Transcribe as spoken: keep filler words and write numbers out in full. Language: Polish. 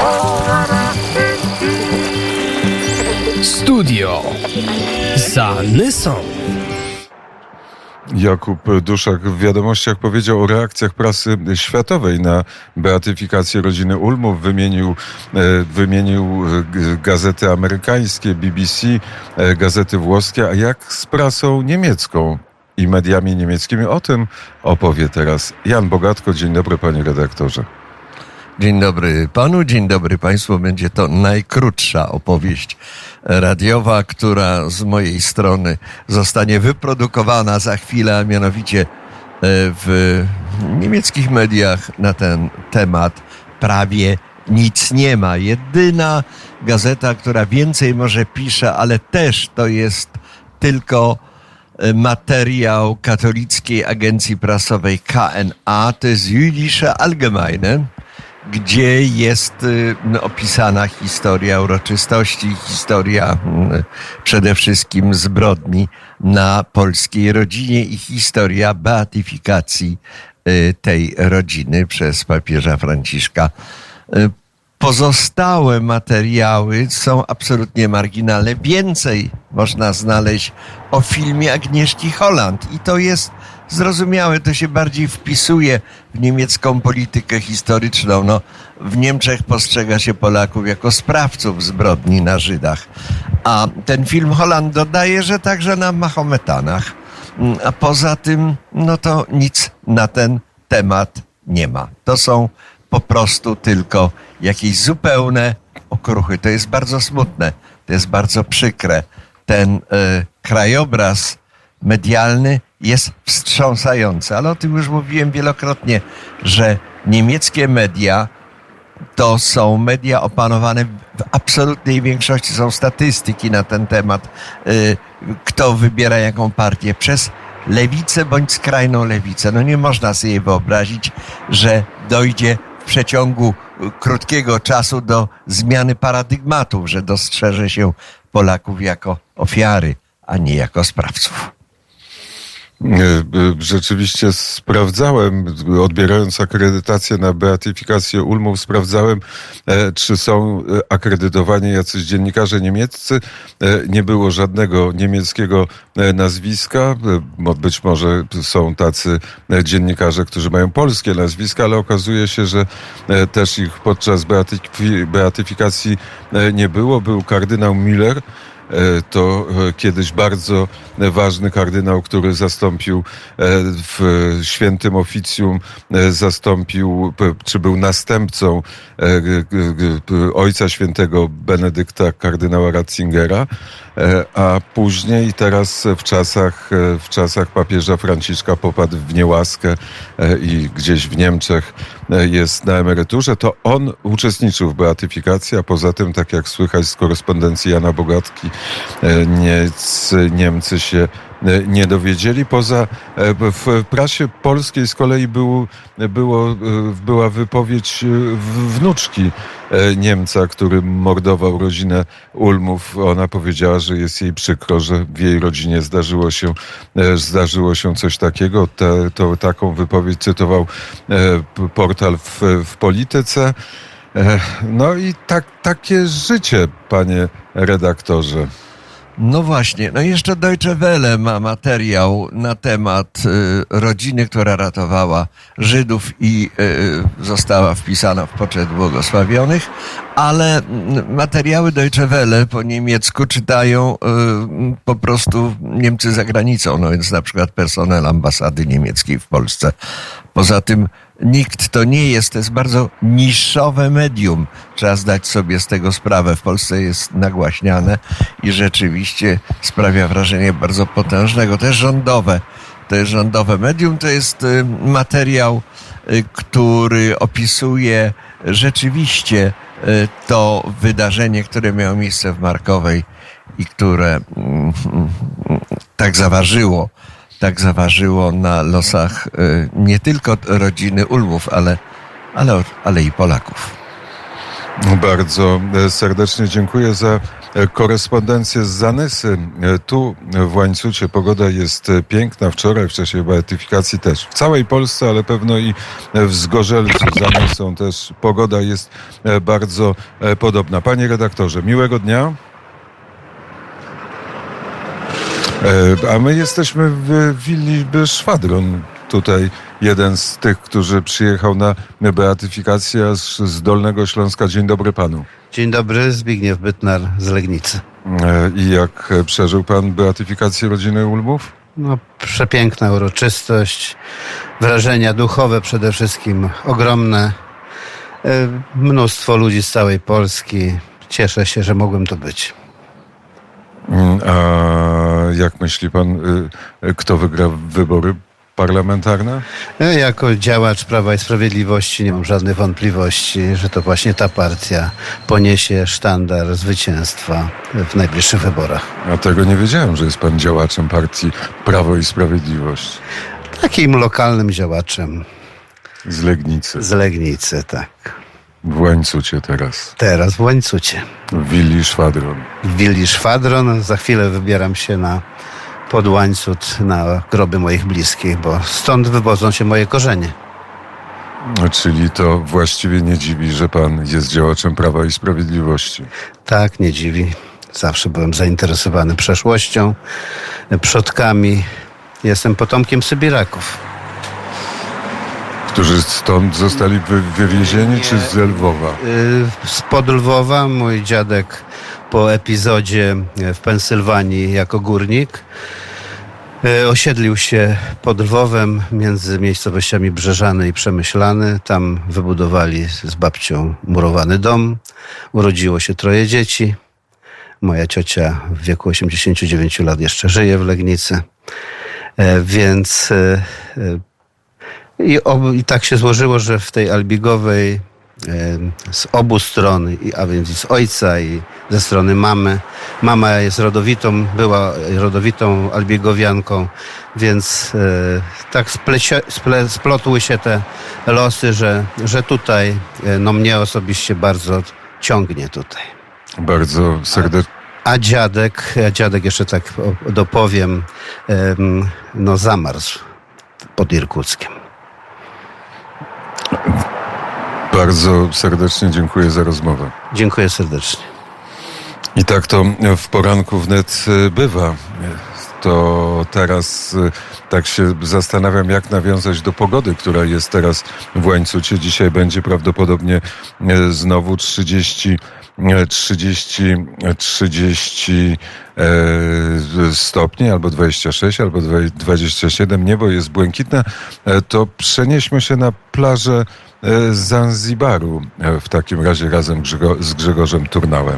Studio Zanysą. Jakub Duszak w Wiadomościach powiedział o reakcjach prasy światowej na beatyfikację rodziny Ulmów. Wymienił, wymienił gazety amerykańskie, B B C, gazety włoskie. A jak z prasą niemiecką i mediami niemieckimi? O tym opowie teraz Jan Bogatko. Dzień dobry, panie redaktorze. Dzień dobry panu, dzień dobry państwu. Będzie to najkrótsza opowieść radiowa, która z mojej strony zostanie wyprodukowana za chwilę, a mianowicie w niemieckich mediach na ten temat prawie nic nie ma. Jedyna gazeta, która więcej może pisze, ale też to jest tylko materiał katolickiej agencji prasowej K N A, to jest Jüdische Allgemeine, gdzie jest no, opisana historia uroczystości, historia przede wszystkim zbrodni na polskiej rodzinie i historia beatyfikacji tej rodziny przez papieża Franciszka. Pozostałe materiały są absolutnie marginalne. Więcej można znaleźć o filmie Agnieszki Holland i to jest zrozumiałe, to się bardziej wpisuje w niemiecką politykę historyczną. No, w Niemczech postrzega się Polaków jako sprawców zbrodni na Żydach. A ten film Holland dodaje, że także na Mahometanach. A poza tym, no to nic na ten temat nie ma. To są po prostu tylko jakieś zupełne okruchy. To jest bardzo smutne, to jest bardzo przykre. Ten y, krajobraz medialny jest wstrząsający, ale o tym już mówiłem wielokrotnie, że niemieckie media to są media opanowane w absolutnej większości, są statystyki na ten temat, y, kto wybiera jaką partię, przez lewicę bądź skrajną lewicę. No nie można sobie wyobrazić, że dojdzie w przeciągu krótkiego czasu do zmiany paradygmatów, że dostrzeże się Polaków jako ofiary, a nie jako sprawców. Rzeczywiście sprawdzałem, odbierając akredytację na beatyfikację Ulmów, sprawdzałem, czy są akredytowani jacyś dziennikarze niemieccy. Nie było żadnego niemieckiego nazwiska. Być może są tacy dziennikarze, którzy mają polskie nazwiska, ale okazuje się, że też ich podczas beatyfikacji nie było. Był kardynał Miller. To kiedyś bardzo ważny kardynał, który zastąpił w świętym oficjum, zastąpił, czy był następcą ojca świętego Benedykta, kardynała Ratzingera, a później teraz w czasach, w czasach papieża Franciszka popadł w niełaskę i gdzieś w Niemczech jest na emeryturze. To on uczestniczył w beatyfikacji, a poza tym, tak jak słychać z korespondencji Jana Bogatki, Niemcy, Niemcy się nie dowiedzieli. Poza w prasie polskiej z kolei był, było, była wypowiedź wnuczki Niemca, który mordował rodzinę Ulmów. Ona powiedziała, że jest jej przykro, że w jej rodzinie zdarzyło się, zdarzyło się coś takiego. Te, to, taką wypowiedź cytował portal w, w Polityce. No i tak, takie życie, panie redaktorze. No właśnie, no jeszcze Deutsche Welle ma materiał na temat y, rodziny, która ratowała Żydów i y, została wpisana w poczet błogosławionych, ale materiały Deutsche Welle po niemiecku czytają y, po prostu Niemcy za granicą, no więc na przykład personel ambasady niemieckiej w Polsce. Poza tym nikt to nie jest, to jest bardzo niszowe medium. Trzeba zdać sobie z tego sprawę. W Polsce jest nagłaśniane i rzeczywiście sprawia wrażenie bardzo potężnego. To jest rządowe. To jest rządowe medium, to jest materiał, który opisuje rzeczywiście to wydarzenie, które miało miejsce w Markowej i które tak zaważyło tak zaważyło na losach nie tylko rodziny Ulmów, ale, ale, ale i Polaków. Bardzo serdecznie dziękuję za korespondencję z Zanysy. Tu w Łańcucie pogoda jest piękna. Wczoraj w czasie beatyfikacji też w całej Polsce, ale pewno i w Zgorzelcu z Zanysą też pogoda jest bardzo podobna. Panie redaktorze, miłego dnia. A my jesteśmy w willi Szwadron. Tutaj jeden z tych, którzy przyjechał na beatyfikację z, z Dolnego Śląska. Dzień dobry panu. Dzień dobry, Zbigniew Bytnar z Legnicy. I jak przeżył pan beatyfikację rodziny Ulmów? No, przepiękna uroczystość, wrażenia duchowe przede wszystkim ogromne. Mnóstwo ludzi z całej Polski. Cieszę się, że mogłem tu być. A jak myśli pan, kto wygra wybory parlamentarne? Ja jako działacz Prawa i Sprawiedliwości nie mam żadnych wątpliwości, że to właśnie ta partia poniesie sztandar zwycięstwa w najbliższych wyborach. A tego nie wiedziałem, że jest pan działaczem partii Prawo i Sprawiedliwość. Takim lokalnym działaczem. Z Legnicy. Z Legnicy, tak. W Łańcucie teraz. Teraz w Łańcucie. W willi Szwadron. W willi Szwadron. Za chwilę wybieram się na pod Łańcut, na groby moich bliskich, bo stąd wywodzą się moje korzenie. Czyli to właściwie nie dziwi, że pan jest działaczem Prawa i Sprawiedliwości. Tak, nie dziwi. Zawsze byłem zainteresowany przeszłością, przodkami. Jestem potomkiem Sybiraków. Którzy stąd zostali wy, wywiezieni, czy z Lwowa? Spod Lwowa. Mój dziadek po epizodzie w Pensylwanii jako górnik osiedlił się pod Lwowem między miejscowościami Brzeżany i Przemyślany. Tam wybudowali z babcią murowany dom. Urodziło się troje dzieci. Moja ciocia w wieku osiemdziesięciu dziewięciu lat jeszcze żyje w Legnicy. Więc i, ob, i tak się złożyło, że w tej Albigowej z obu stron, a więc i z ojca, i ze strony mamy. Mama jest rodowitą, była rodowitą Albigowianką, więc e, tak splecio, sple, splotły się te losy, że, że tutaj e, no mnie osobiście bardzo ciągnie tutaj. Bardzo serdecznie. A, a dziadek, a dziadek jeszcze tak dopowiem, e, no zamarzł pod Irkuckiem. Bardzo serdecznie dziękuję za rozmowę. Dziękuję serdecznie. I tak to w poranku wnet bywa. To teraz tak się zastanawiam, jak nawiązać do pogody, która jest teraz w Łańcucie. Dzisiaj będzie prawdopodobnie znowu trzydzieści, trzydzieści, trzydzieści stopni, albo dwadzieścia sześć, albo dwadzieścia siedem. Niebo jest błękitne. To przenieśmy się na plażę Zanzibaru w takim razie razem z Grzegorzem Turnałem.